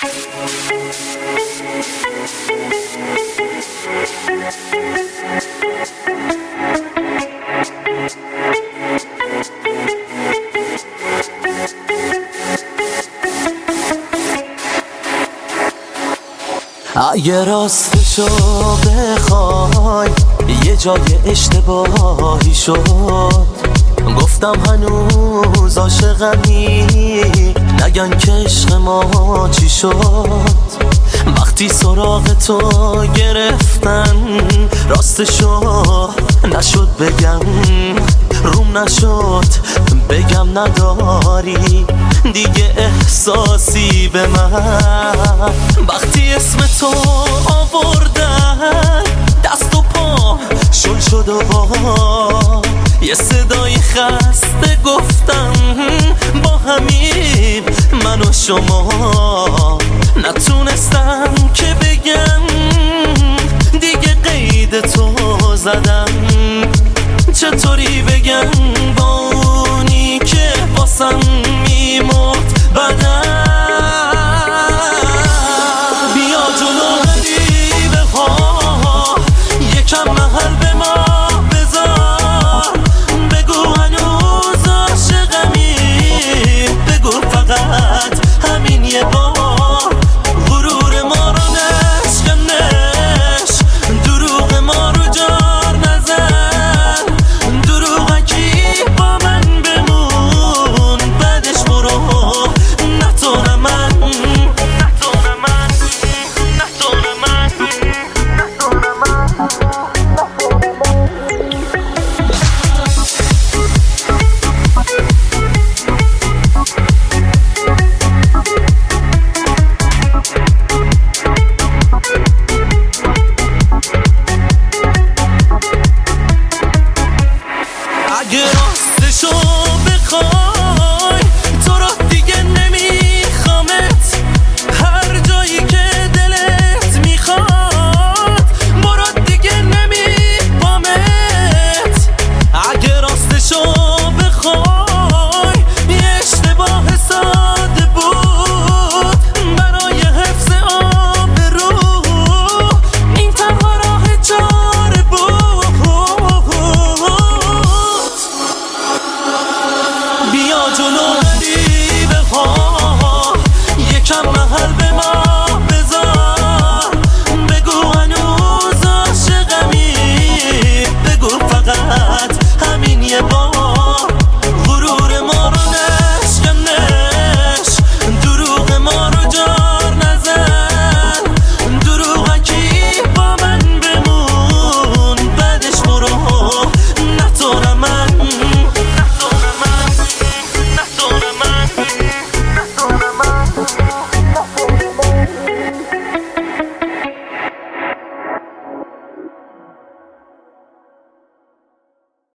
اگه راستشو بخوای یه جای اشتباهی شد، گفتم هنوز عاشقمی، نگن که عشق ما چی شد. وقتی سراغ تو گرفتن راستشو نشد بگم، روم نشد بگم نداری دیگه احساسی به من. وقتی اسم تو آوردن دست و پام شل شد و با یه صدای خسته گفتم با همین من و شما نتونستم